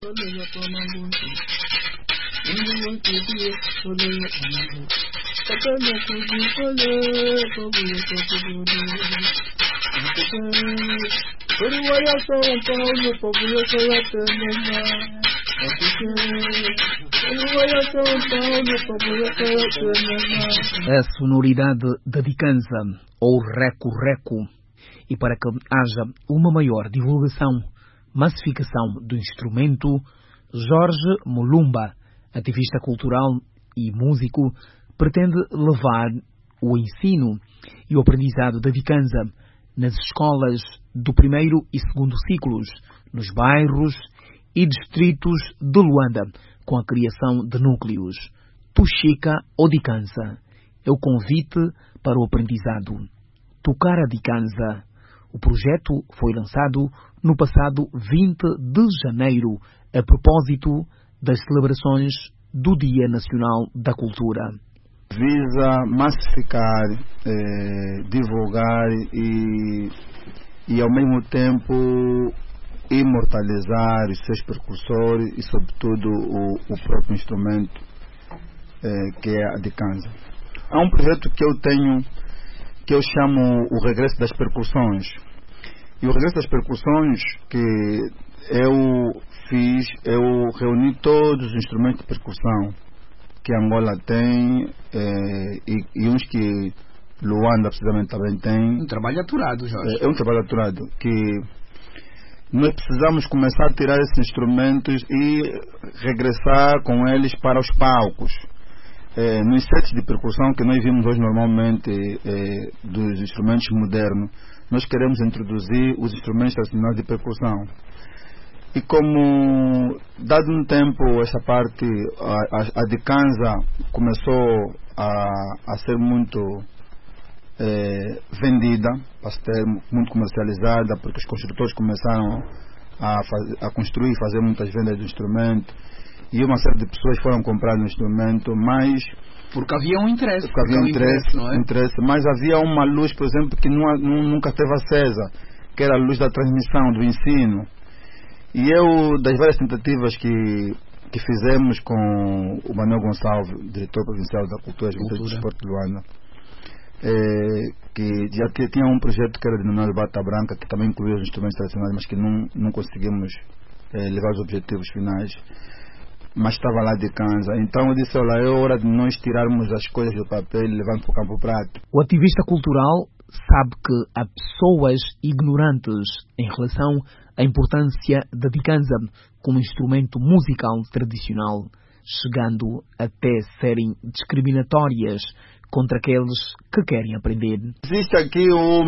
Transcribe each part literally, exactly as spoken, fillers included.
A sonoridade da dicanza, ou reco-reco, e para que haja uma maior divulgação, massificação do instrumento, Jorge Mulumba, ativista cultural e músico, pretende levar o ensino e o aprendizado da dicanza nas escolas do primeiro e segundo ciclos, nos bairros e distritos de Luanda, com a criação de núcleos. Tuxica ou dicanza é o convite para o aprendizado. Tocar a dicanza. O projeto foi lançado no passado vinte de janeiro, a propósito das celebrações do Dia Nacional da Cultura. Visa massificar, eh, divulgar e, e, ao mesmo tempo, imortalizar os seus precursores e, sobretudo, o, o próprio instrumento, eh, que é a dicanza. Há um projeto que eu tenho, que eu chamo o Regresso das Percussões. E o Regresso das Percussões que eu fiz, eu reuni todos os instrumentos de percussão que Angola tem eh, e, e uns que Luanda precisamente também tem. Um trabalho aturado, Jorge. É, é um trabalho aturado que nós precisamos começar a tirar esses instrumentos e regressar com eles para os palcos. Eh, nos sets de percussão que nós vimos hoje normalmente eh, dos instrumentos modernos, nós queremos introduzir os instrumentos tradicionais de percussão. E como, dado um tempo, essa parte, a, a, a dicanza começou a, a ser muito eh, vendida, a ser muito comercializada, porque os construtores começaram a, faz, a construir e fazer muitas vendas de instrumento, e uma série de pessoas foram comprar o instrumento, mas... Porque havia um interesse. Porque havia um interesse, interesse, não é? interesse, mas havia uma luz, por exemplo, que não, nunca esteve acesa, que era a luz da transmissão, do ensino. E eu, das várias tentativas que, que fizemos com o Manuel Gonçalves, diretor provincial da Cultura e do Esporte de Luanda, é, que já tinha um projeto que era denominado Bata Branca, que também incluía os instrumentos tradicionais, mas que não, não conseguimos é, levar os objetivos finais. Mas estava lá de cansa. Então eu disse, olha, é hora de nós tirarmos as coisas do papel e levarmos para o campo prático. O ativista cultural sabe que há pessoas ignorantes em relação à importância da dicanza como instrumento musical tradicional, chegando até serem discriminatórias contra aqueles que querem aprender. Existe aqui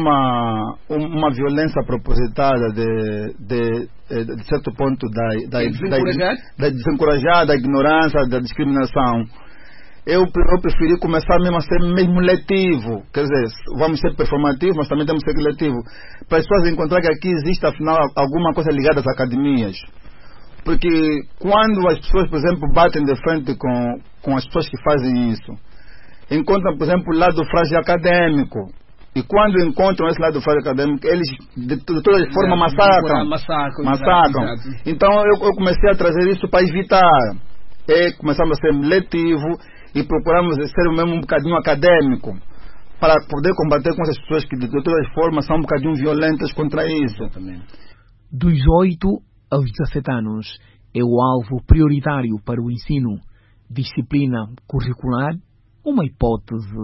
uma, uma violência propositada de, de, de certo ponto da, da, desencorajar? da, da desencorajar, da ignorância, da discriminação. Eu, eu preferi começar mesmo a ser mesmo letivo, quer dizer, vamos ser performativos, mas também temos que ser letivo, para as pessoas encontrar que aqui existe afinal alguma coisa ligada às academias. Porque quando as pessoas, por exemplo, batem de frente com, com as pessoas que fazem isso, encontram, por exemplo, o lado frágil acadêmico. E quando encontram esse lado frágil acadêmico, eles de, de toda forma massacram. Massacram. massacram. Exato, exato. Então eu, eu comecei a trazer isso para evitar. E começamos a ser letivo e procuramos ser mesmo um bocadinho acadêmico, para poder combater com essas pessoas que de todas formas são um bocadinho violentas contra isso. Exatamente. Dos oito aos dezassete anos é o alvo prioritário para o ensino. Disciplina curricular, uma hipótese,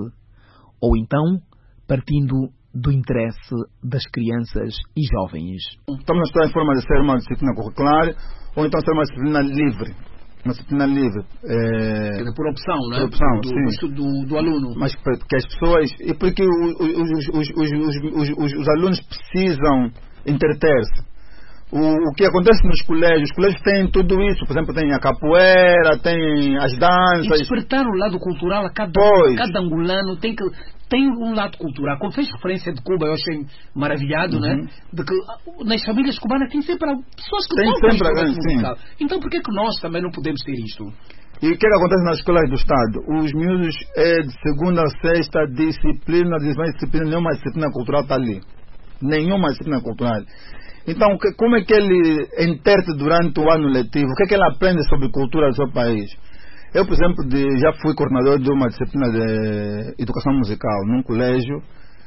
ou então partindo do interesse das crianças e jovens. Estamos a estudar em forma de ser uma disciplina curricular ou então ser uma disciplina livre. Uma disciplina livre. É... Por opção, não é? Por opção, do, sim. Do, do aluno. Mas porque as pessoas... E porque os, os, os, os, os, os alunos precisam entreter-se. O, o que acontece nos colégios, os colégios têm tudo isso, por exemplo, tem a capoeira, tem as danças. E despertar o lado cultural a cada, cada angolano tem que tem um lado cultural. Como fez referência de Cuba, eu achei maravilhado, uhum. né? De que nas famílias cubanas tem sempre pessoas que tem tocam sempre instrumento sim. musical. Então por que que nós também não podemos ter isto? E o que, é que acontece nas escolas do Estado? Os miúdos é de segunda a sexta, disciplina, disciplina, nenhuma disciplina cultural está ali. Nenhuma disciplina cultural. Então, que, como é que ele interte durante o ano letivo? O que é que ele aprende sobre cultura do seu país? Eu, por exemplo, de, já fui coordenador de uma disciplina de educação musical num colégio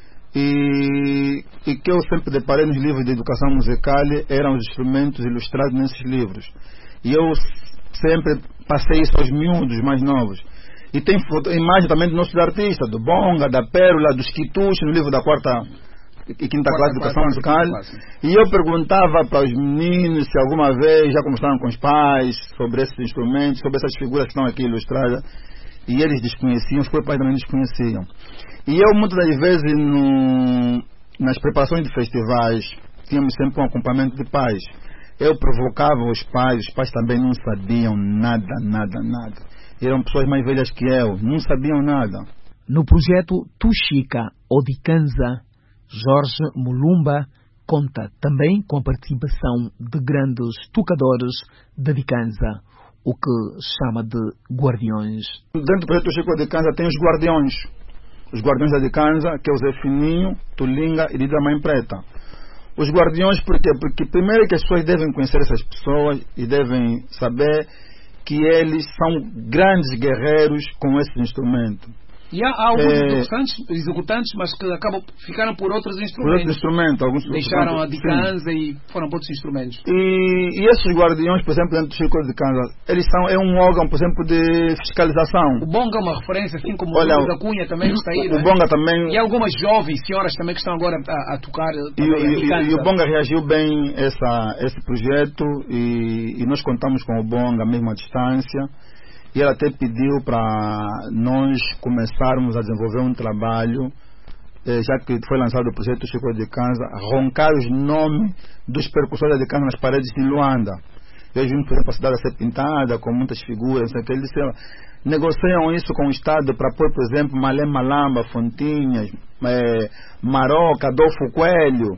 e, e que eu sempre deparei nos livros de educação musical eram os instrumentos ilustrados nesses livros. E eu sempre passei isso aos miúdos mais novos. E tem foto, imagem também do nosso artista, do bonga, da pérola, dos quituches, no livro da quarta e quinta quarta, classe de educação musical. E eu perguntava para os meninos se alguma vez já conversaram com os pais sobre esses instrumentos, sobre essas figuras que estão aqui ilustradas. E eles desconheciam, os próprios pais também desconheciam. E eu, muitas das vezes, no, nas preparações de festivais, tínhamos sempre um acompanhamento de pais. Eu provocava os pais, os pais também não sabiam nada, nada, nada. Eram pessoas mais velhas que eu, não sabiam nada. No projeto Tuxica Odikanza, Jorge Mulumba conta também com a participação de grandes tocadores de Dikanza, o que chama de guardiões. Dentro do projeto Tuxica Odikanza tem os guardiões. Os guardiões da Dikanza, que é o Zé Fininho, Tulinga e Dida Mãe Preta. Os guardiões, por quê? Porque primeiro que as pessoas devem conhecer essas pessoas e devem saber que eles são grandes guerreiros com esse instrumento. E há, há alguns é, executantes, executantes, mas que acabam, ficaram por outros instrumentos. Por outros instrumentos. Alguns Deixaram a Dikanza e foram para outros instrumentos. E, e esses guardiões, por exemplo, dentro do Chico de Dikanza, eles são é um órgão, por exemplo, de fiscalização. O bonga é uma referência, assim como Olha, o da Cunha também está aí. O, o bonga também. E algumas jovens senhoras também que estão agora a, a tocar. E, e, a e, e o bonga reagiu bem a essa, esse projeto e, e nós contamos com o bonga mesmo à distância. E ela até pediu para nós começarmos a desenvolver um trabalho, eh, já que foi lançado o projeto Chico de Dikanza, roncar os nomes dos percussores de Dikanza nas paredes de Luanda. Eu vi, por exemplo, a cidade a ser pintada com muitas figuras. Eles disseram, negociam isso com o Estado para pôr, por exemplo, Malé Malamba, Fontinhas, eh, Maroca, Adolfo Coelho.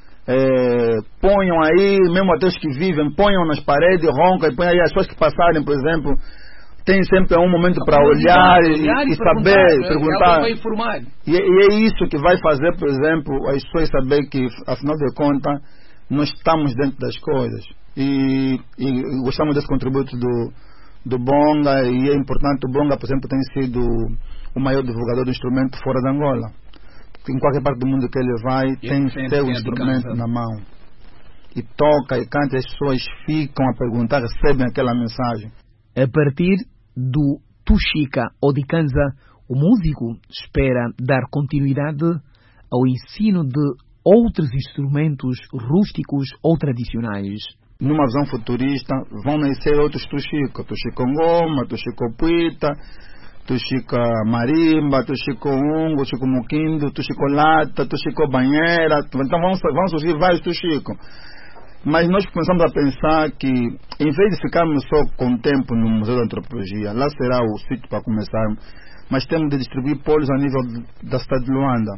Eh, ponham aí, mesmo até os que vivem, ponham nas paredes, roncam e ponham aí as pessoas que passarem, por exemplo. Tem sempre um momento para olhar e, olhar e, e saber, né? perguntar. Vai informar. E, e é isso que vai fazer, por exemplo, as pessoas saber que, afinal de contas, nós estamos dentro das coisas. E, e gostamos desse contributo do, do bonga, e é importante. O bonga, por exemplo, tem sido o maior divulgador do instrumento fora da Angola. Em qualquer parte do mundo que ele vai, e tem seu instrumento na mão. E toca e canta, e as pessoas ficam a perguntar, recebem aquela mensagem. A partir do Tuxica Odikanza, o músico espera dar continuidade ao ensino de outros instrumentos rústicos ou tradicionais. Numa visão futurista, vão nascer outros Tuxico. Tuxico Ngoma, Tuxico Puita, Tuxico Marimba, Tuxico Ungo, Tuxico Muquindo, Tuxico Lata, Tuxico Banheira. Então vão, vão surgir vários Tuxico. Mas nós começamos a pensar que, em vez de ficarmos só com tempo no Museu da Antropologia, lá será o sítio para começar, mas temos de distribuir polos a nível da cidade de Luanda.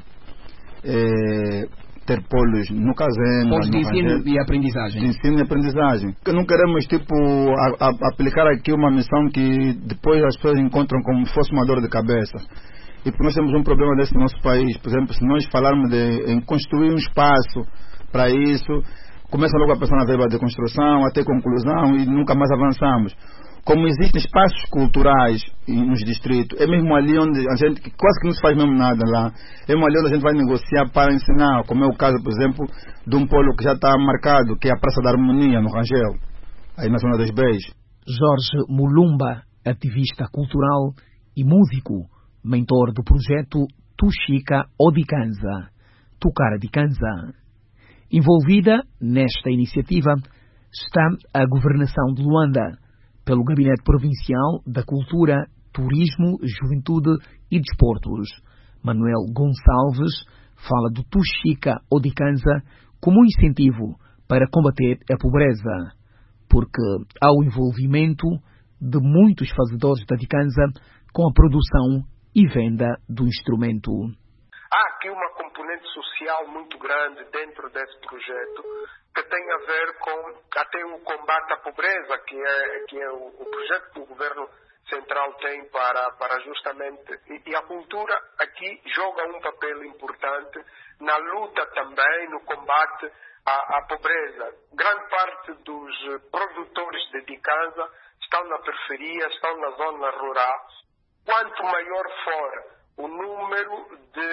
É, ter polos no Casema, polos de no ensino Rangel, e aprendizagem. De ensino e aprendizagem. Não queremos, tipo, a, a, aplicar aqui uma missão que depois as pessoas encontram como se fosse uma dor de cabeça. E porque nós temos um problema desse no nosso país. Por exemplo, se nós falarmos de, em construir um espaço para isso, começa logo a pensar na verba de construção, até conclusão, e nunca mais avançamos. Como existem espaços culturais nos distritos, é mesmo ali onde a gente, quase que não se faz mesmo nada lá, é mesmo ali onde a gente vai negociar para ensinar, como é o caso, por exemplo, de um polo que já está marcado, que é a Praça da Harmonia, no Rangel, aí na zona dos Beis. Jorge Mulumba, ativista cultural e músico, mentor do projeto Tuxica Odikanza, Tocar a Dikanza. Envolvida nesta iniciativa está a Governação de Luanda, pelo Gabinete Provincial da Cultura, Turismo, Juventude e Desportos. Manuel Gonçalves fala do Tuxica Odikanza como um incentivo para combater a pobreza, porque há o envolvimento de muitos fazedores da Dikanza com a produção e venda do instrumento. Há aqui uma componente social muito grande dentro desse projeto que tem a ver com até o combate à pobreza, que é, que é o, o projeto que o Governo Central tem para, para justamente... E, e a cultura aqui joga um papel importante na luta também, no combate à, à pobreza. Grande parte dos produtores de Dikanza estão na periferia, estão na zona rural. Quanto maior for o número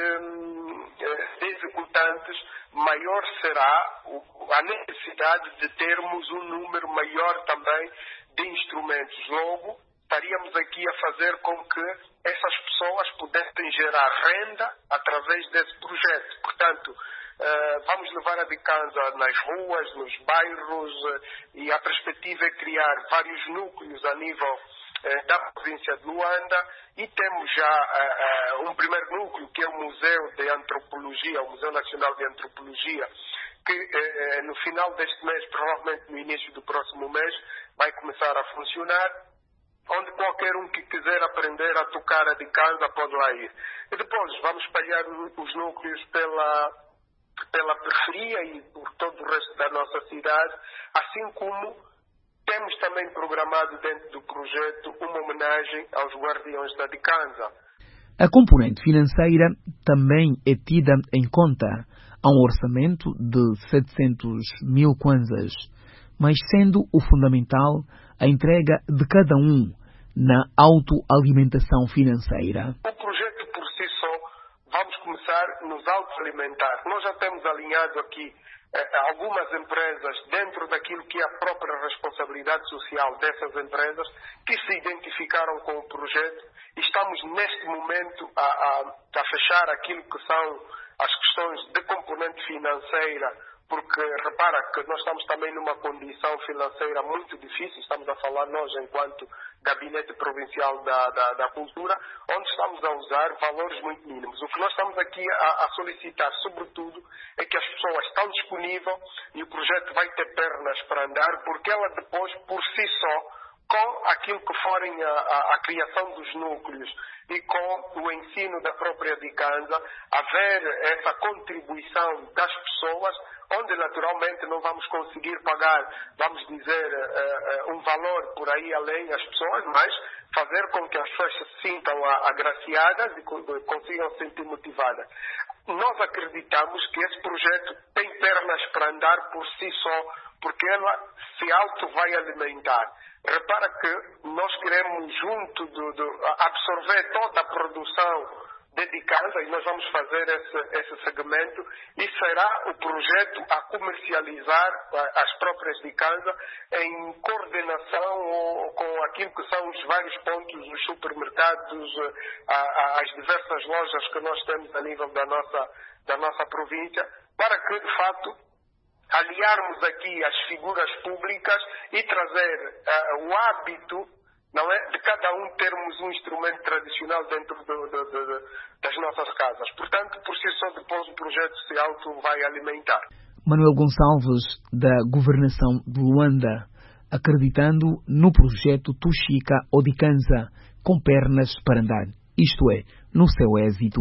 de, de executantes, maior será a necessidade de termos um número maior também de instrumentos. Logo, estaríamos aqui a fazer com que essas pessoas pudessem gerar renda através desse projeto. Portanto, uh, vamos levar a Dikanza nas ruas, nos bairros, uh, e a perspectiva é criar vários núcleos a nível uh, da província de Luanda, e temos já uh, uh, um primeiro núcleo, que é o Museu de Antropologia, o Museu Nacional de Antropologia, que uh, no final deste mês, provavelmente no início do próximo mês, vai começar a funcionar, onde qualquer um que quiser aprender a tocar a Dikanza pode lá ir. E depois vamos espalhar os núcleos pela, pela periferia e por todo o resto da nossa cidade, assim como temos também programado dentro do projeto uma homenagem aos guardiões da Dikanza. A componente financeira também é tida em conta. Há um orçamento de setecentos mil kwanzas, mas sendo o fundamental a entrega de cada um na autoalimentação financeira. O projeto por si só, vamos começar a nos autoalimentar. Nós já temos alinhado aqui eh, algumas empresas dentro daquilo que é a própria responsabilidade social dessas empresas que se identificaram com o projeto. Estamos neste momento a, a, a fechar aquilo que são as questões de componente financeira, porque repara que nós estamos também numa condição financeira muito difícil, estamos a falar nós enquanto Gabinete Provincial da, da, da Cultura, onde estamos a usar valores muito mínimos. O que nós estamos aqui a, a solicitar, sobretudo, é que as pessoas estão disponíveis e o projeto vai ter pernas para andar, porque ela depois, por si só, com aquilo que forem a, a, a criação dos núcleos e com o ensino da própria Dikanza, haver essa contribuição das pessoas, onde naturalmente não vamos conseguir pagar, vamos dizer, uh, uh, um valor por aí além das pessoas, mas fazer com que as pessoas se sintam agraciadas e consigam se sentir motivadas. Nós acreditamos que esse projeto tem pernas para andar por si só, porque ela se auto vai alimentar. Repara que nós queremos, junto do, do absorver toda a produção de Dikanza, e nós vamos fazer esse, esse segmento, e será o projeto a comercializar as próprias Dikanza em coordenação ou, com aquilo que são os vários pontos dos supermercados, a, a, as diversas lojas que nós temos a nível da nossa, da nossa província, para que, de fato, aliarmos aqui as figuras públicas e trazer uh, o hábito, não é, de cada um termos um instrumento tradicional dentro do, do, do, das nossas casas. Portanto, por si só, depois o projeto se auto vai alimentar. Manuel Gonçalves, da Governação de Luanda, acreditando no projeto Tushika Dikanza, com pernas para andar, isto é, no seu êxito.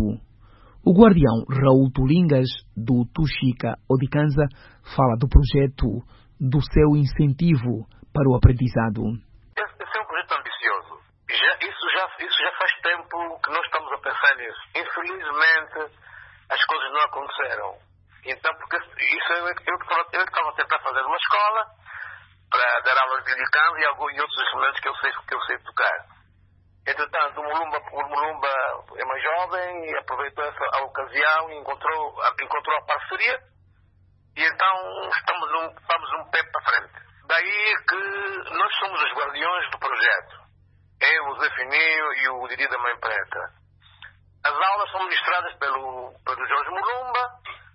O guardião Raul Tulingas, do Tushika Dikanza, fala do projeto, do seu incentivo para o aprendizado. Esse, esse é um projeto ambicioso. Já, isso, já, isso já faz tempo que nós estamos a pensar nisso. Infelizmente, as coisas não aconteceram. Então, porque isso eu, eu, eu, eu estava a tentar fazer uma escola para dar aulas de Dikanza e, alguns, e outros instrumentos que eu sei, que eu sei tocar. Entretanto, o Mulumba, o Mulumba é mais jovem e aproveitou essa ocasião e encontrou, encontrou a parceria, e então estamos um, estamos um pé para frente. Daí que nós somos os guardiões do projeto. Eu, o Zé Fininho e o Didi da Mãe Preta. As aulas são ministradas pelo, pelo Jorge Mulumba,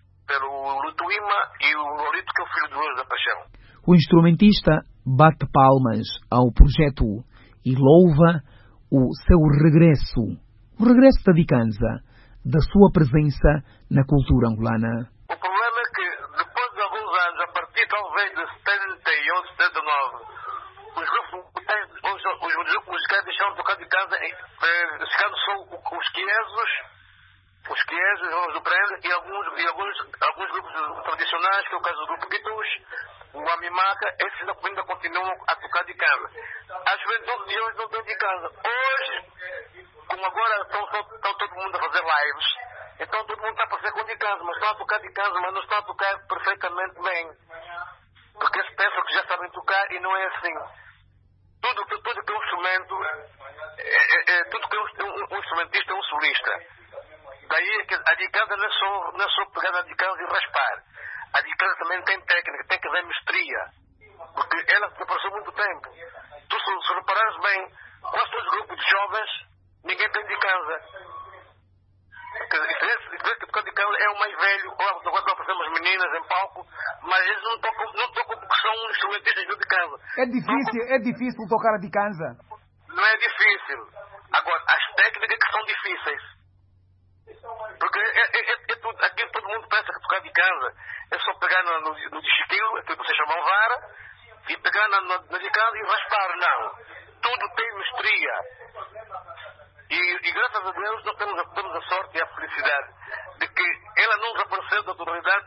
pelo Lutuíma e o Lolito, que é o filho do Deus da Paixão. O instrumentista bate palmas ao projeto e louva o seu regresso, o regresso da Dikanza, da sua presença na cultura angolana. O problema é que, depois de alguns anos, a partir talvez de setenta e oito, setenta e nove, os grupos os, os, os musicais deixaram de tocar Dikanza, ficando só os quiesos, os quiesos, os do Prenda, e alguns, e alguns, alguns grupos tradicionais, que é o caso do grupo Quitus, o Amimaka, esses ainda continuam a tocar Dikanza. A juventude de hoje não tem Dikanza. Hoje, como agora estão, estão todo mundo a fazer lives, Então todo mundo está a parecer com Dicanza, mas estão a tocar Dicanza, mas não estão a tocar perfeitamente bem. Porque eles pensam que já sabem tocar e não é assim. Tudo, tudo, tudo que é um instrumento, é, é, é, tudo que é um, um, um instrumentista é um solista. Daí que a Dicanza não é só, não é só pegar na Dicanza e raspar. A Dicanza também tem técnica, tem que haver mestria. Porque ela apareceu há muito tempo. Tu, se, se reparares bem, quase todos os grupos de jovens, ninguém tem Dicanza. Esse tipo de Dicanza é o mais velho, claro, agora estão a aparecer umas meninas em palco, mas eles não tocam, não tocam porque são instrumentistas de Dicanza. É difícil, é difícil tocar a Dicanza? Não é difícil. Agora, as técnicas que são difíceis. Porque é, é, é, é tudo, aqui todo mundo pensa que tocar Dicanza é só pegar no, no, no disquilo, aquilo que vocês chamam vara, e pegar na, na, na Dicanza e raspar. Não. Tudo tem mestria. E, e graças a Deus nós temos a, temos a sorte e a felicidade de que ela não desapareceu da autoridade,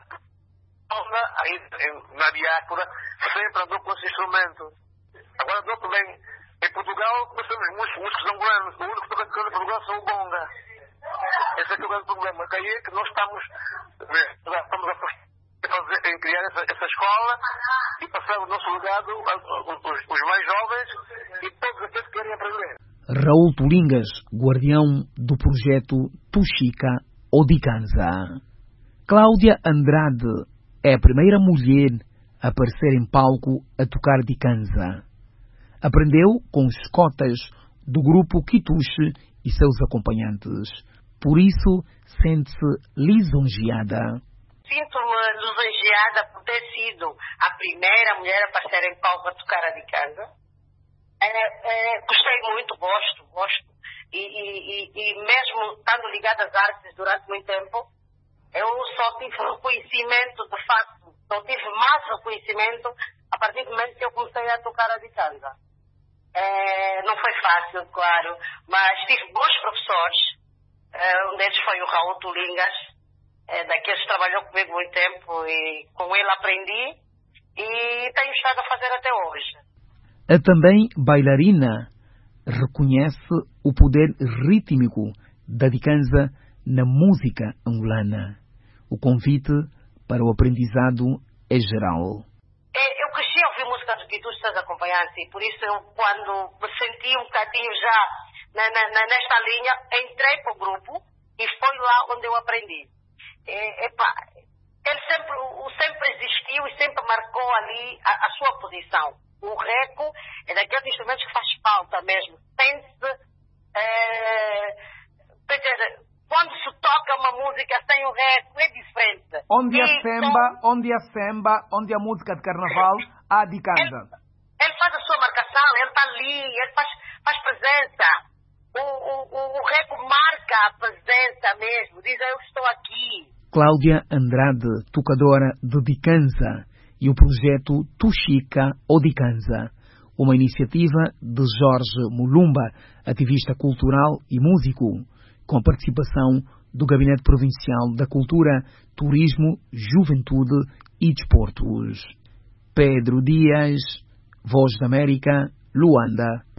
na diáspora sempre andou com esse instrumento. Agora nós também, em Portugal, nós temos muitos músicos angolanos, o único que toca em Portugal são o bonga. Esse é que é o grande problema. Que aí é que nós estamos, estamos a fazer, em criar essa, essa escola e passar o nosso legado aos, os mais jovens e todos aqueles que querem aprender. Raul Tulingas, guardião do projeto Tuxica ou Dicanza. Cláudia Andrade é a primeira mulher a aparecer em palco a tocar Dicanza. Aprendeu com os cotas do grupo Quituxe e seus acompanhantes. Por isso, sente-se lisonjeada. Sinto-me lisonjeada por ter sido a primeira mulher a aparecer em palco a tocar a Dicanza. É, é, gostei muito, gosto, gosto. E, e, e mesmo estando ligada às artes durante muito tempo, eu só tive reconhecimento, de facto, só tive mais reconhecimento a partir do momento que eu comecei a tocar a Dicanza. É, não foi fácil, claro, mas tive bons professores. É, um deles foi o Raul Tulingas, é, daqueles que trabalhou comigo muito tempo e com ele aprendi e tenho estado a fazer até hoje. A também bailarina reconhece o poder rítmico da Dicanza na música angolana. O convite para o aprendizado é geral. Eu cresci a ouvir música dos Quituxe e seus acompanhantes e por isso eu, quando me senti um bocadinho já na, na, nesta linha, entrei para o grupo e foi lá onde eu aprendi. É, epa, ele sempre, o, sempre existiu e sempre marcou ali a, a sua posição. O reco é daqueles instrumentos que faz falta mesmo. Sente-se, é, quando se toca uma música sem o reco, é diferente. Onde a e, semba, então, onde a semba, onde a música de carnaval, há Dicanza. Ele, ele faz a sua marcação, ele está ali, ele faz, faz presença. O, o, o, o reco marca a presença mesmo, diz eu estou aqui. Cláudia Andrade, tocadora de Dicanza, e o projeto Tuxica ou Dicanza, uma iniciativa de Jorge Mulumba, ativista cultural e músico, com a participação do Gabinete Provincial da Cultura, Turismo, Juventude e Desportos. Pedro Dias, Voz da América, Luanda.